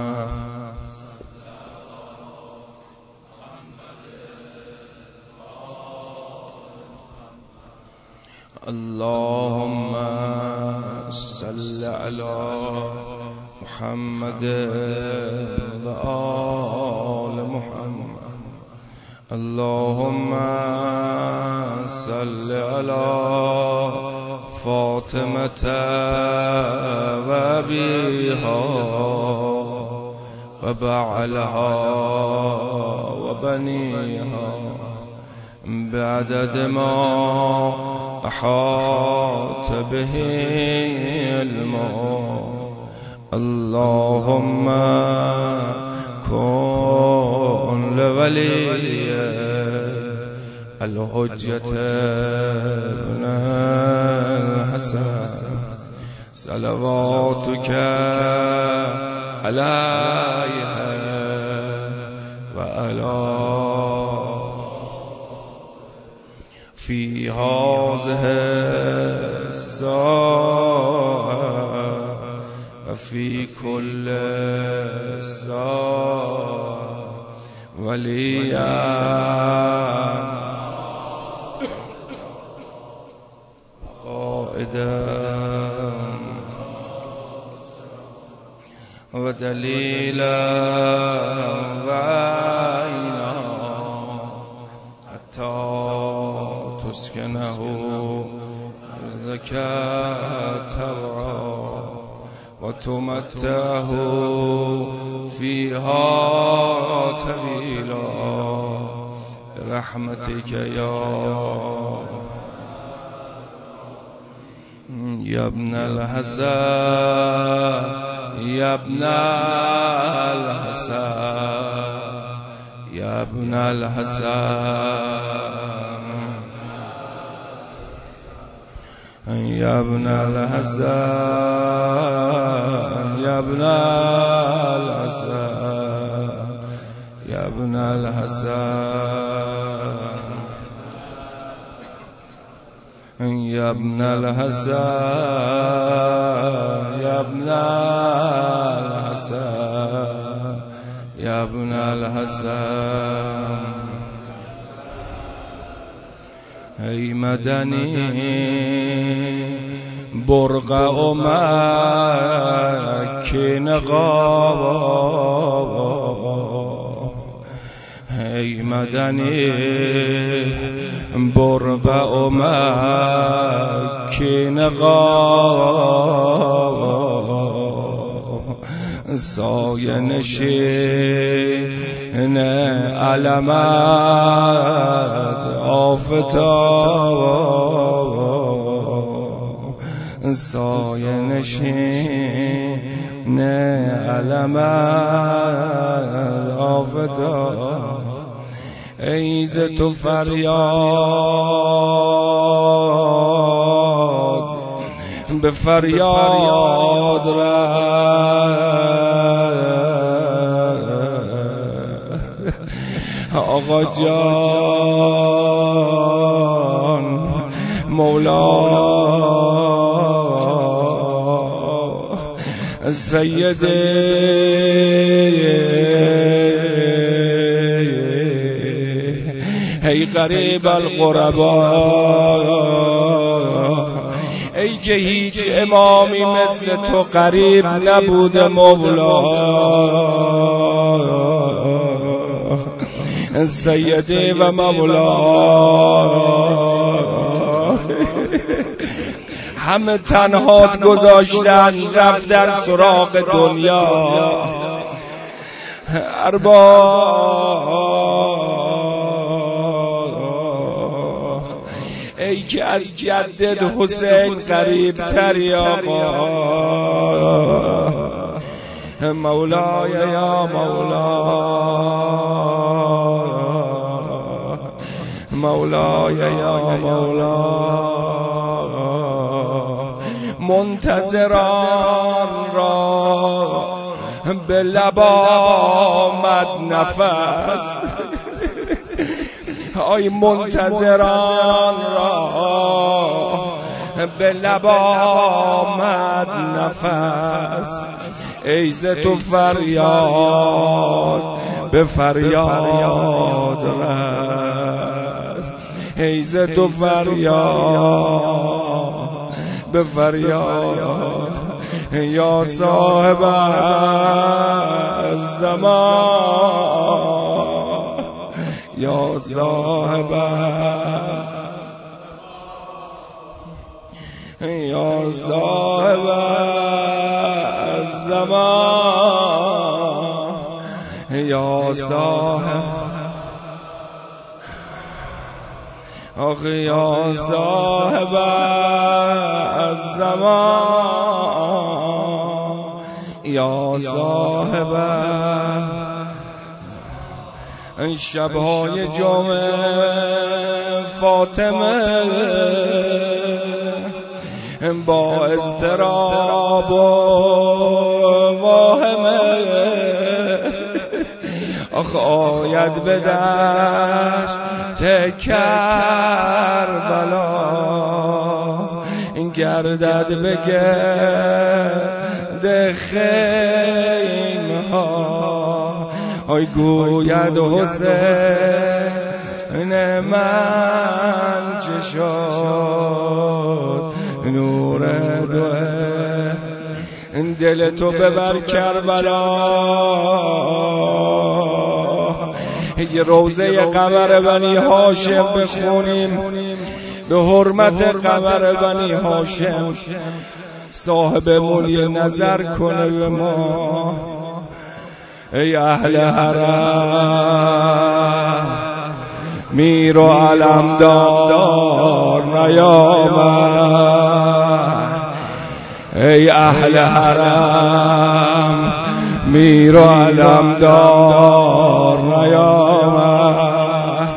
اللهم صل على محمد و آل محمد. اللهم صل على فاطمة و أبيها و بعلها و بنيها بعدد ما أحاط به علمه. اللهم كن لولي الحجة ابن الحسن صلواتك عليها وعلى في هذه الساعة وفي كل ساعة وليا قائدا ودليلا وعينا حتى تسكنه زكاة وتمتعه فيها طويلا برحمتك يا ابن الحسن يا ابن الحسن يا ابن الحسن يا ابن الحسن يا ابن الحسن يا ابن الحسن يا ابن الحسن يا ابن الحسن يا ابن الحسن. ای مدنی برقع مکه نقاب. ای مدنی برقع مکه نقاب. سایه نشین علمت آفتاب. سایه نشین علمت آفتاب. ای ز تو فریاد به فریاد آقا جان مولا سید ای غریب الغربا. ای که هیچ امامی مثل تو قریب نبوده مولا. سیدی و مولا همه تنهات گذاشتن رفتن سراغ دنیا. ای که از جدد حسین قریب تری آقا. مولای یا مولا مولای یا مولا منتظران را به لب آمد نفس آی منتظران را به لب آمد نفس ای ز تو فریاد به فریاد رس ای ز تو فریاد به فریاد یا صاحب الزمان یا صاحب یا صاحب الزمان یا صاحب آخ یا صاحب الزمان یا صاحب شبهای جمعه فاطمه با اضطراب و واهمه آخ آید به دشت کربلا گردد به گرد خیمه ها آی گوید حسین من چه شد نور دوه دل تو ببر کربلا یه روزه قمر بنی هاشم بخونیم به حرمت قمر بنی هاشم صاحبمون یه نظر کنه به ما ای اهل حرم میر و علمدار نیامد ای اهل حرم میر و علمدار نیامد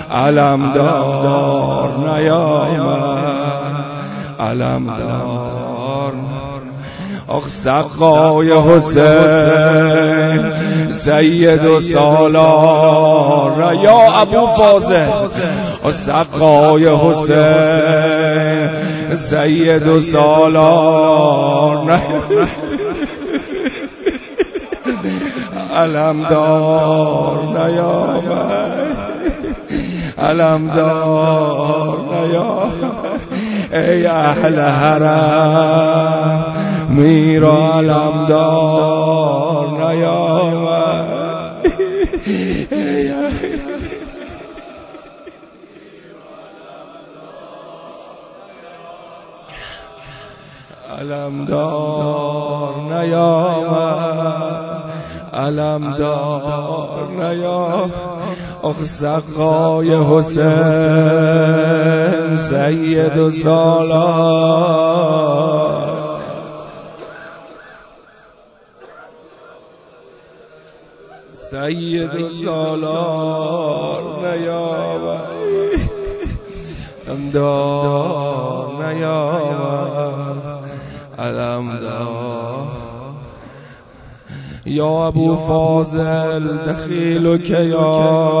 علمدار نیامد علمدار آخ سقای حسین سید و سالار یا ابو فاضل سقای حسین سید و سالار علمدار نیامد علمدار نیامد ای اهل حرم میر علمدار نیامد علمدار نیامد علمدار نیامد آخ سقای حسین سید و سالار سید و سالار نیامد علمدار نیامد علمدار یا ابو فاضل دخیلک یا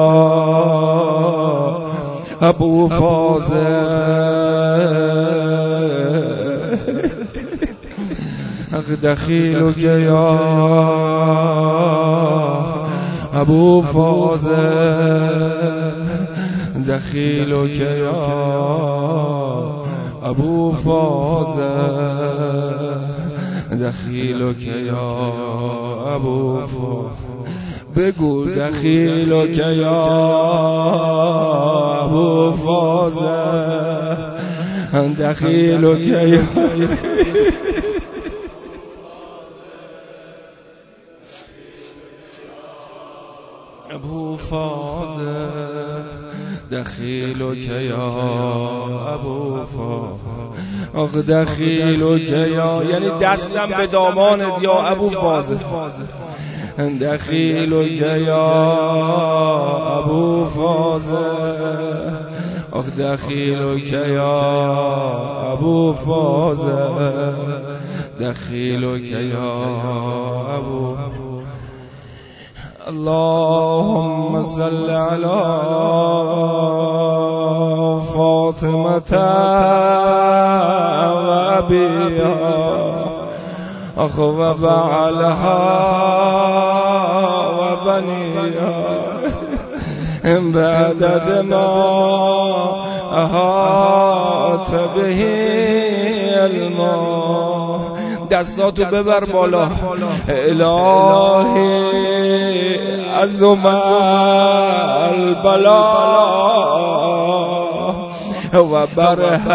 ابو فاضل دخیلک یا ابو فاضل دخیلک یا ابو فاضل دخیلک یا ابو فاضل بگو دخیلک یا ابو فاضل دخیلک یا ابو فاضل دخیلک یا ابو فاضل دخیلک یا یعنی دستم به دامانت یا ابو فاضل دخیلک یا ابو فاضل آخ دخیلک یا ابو فاضل دخیلک یا ابو اللهم صل على فاطمة و ابیها اخ و بعلها و بنیها بعدد ما احاط به علما. دستاتو ببر بالا. الهی عظم البلا و بره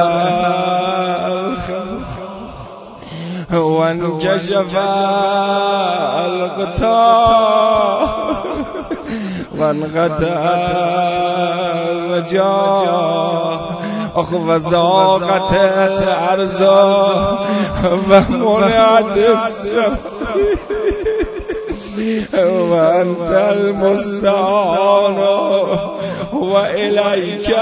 و انکشف الغطاء و انقطع الرجاء اخ و ضاقت الارض و منعت و انت المستعان و الیک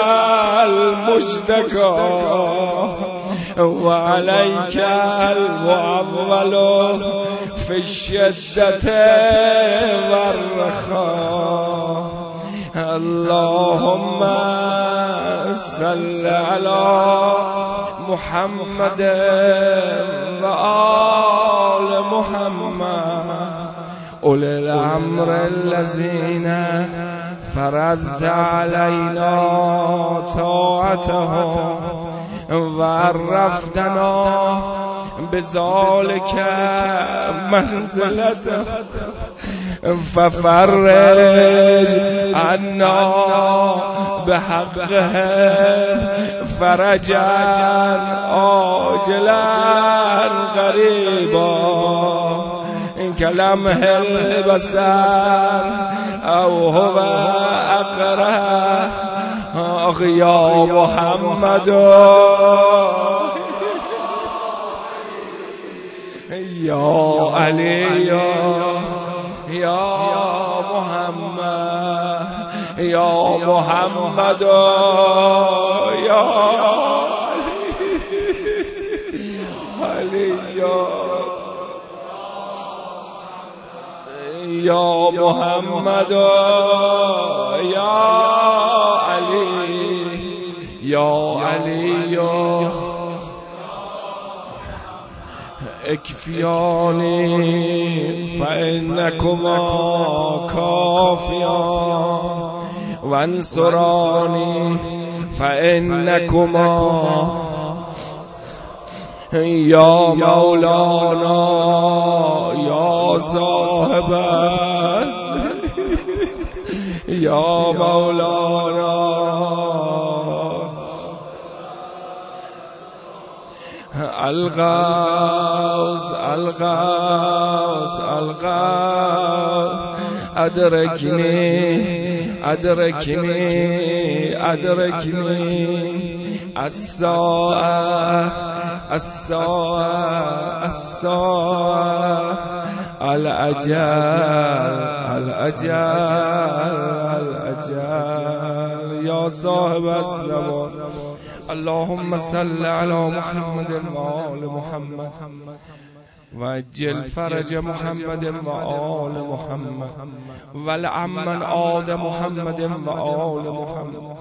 المشتکى و علیک المعول فی الشدة و الرخاء. اللهم صل على محمد و آل محمد اولي الامر الذين فرضت علينا طاعتهم و عرفتنا بذلك منزلته ففرج عنا بحقهم فرجا عاجلا قریبا كلمح البصر او هو اقرب. آخ یا محمد یا علی یا محمد یا محمد یا علی یا محمد یا علی یا علی اکفیانی فانکما کافیان و انصرانی فانکما یا مولانا یا صاحب یا مولانا الغوث الغوث الغوث ادرکنی ادرکنی ادرکنی الساعة الساعة الساعة الأجل الأجل الأجل يا صاحب الزمان. اللهم صل على محمد وآل محمد وعجل فرج محمد وآل محمد ولعمن آل محمد وآل محمد.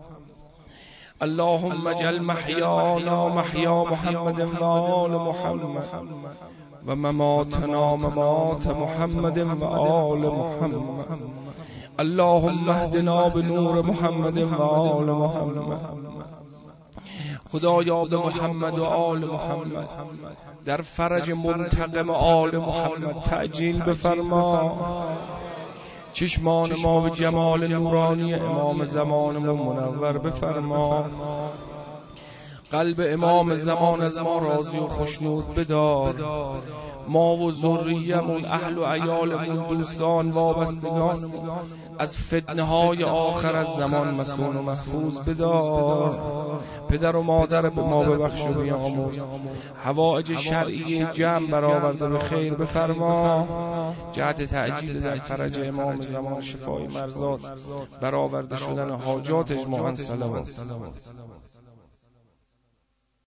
اللهم اجعل محيانا محيا محمد وآل محمد ومماتنا ممات محمد وآل محمد. اللهم اهدنا بنور محمد وآل محمد. خدایا به محمد و آل محمد در فرج منتقم آل محمد تعجیل بفرما. چشمان ما به جمال نورانی امام زمانمون منور بفرما. قلب امام زمان از ما راضی و خوشنود بدار. ما و ذریه‌مون، اهل و عیالمون، دوستان، وابستگان از فتنه های آخر از زمان مصون و محفوظ بدار. پدر و مادر به ما ببخش و بیامرز. حوائج شرعی جمع برآورده به خیر بفرما. جهت تعجیل در فرج امام زمان، شفای مرضات، برآورده شدن حاجات اجماعاً صلوات.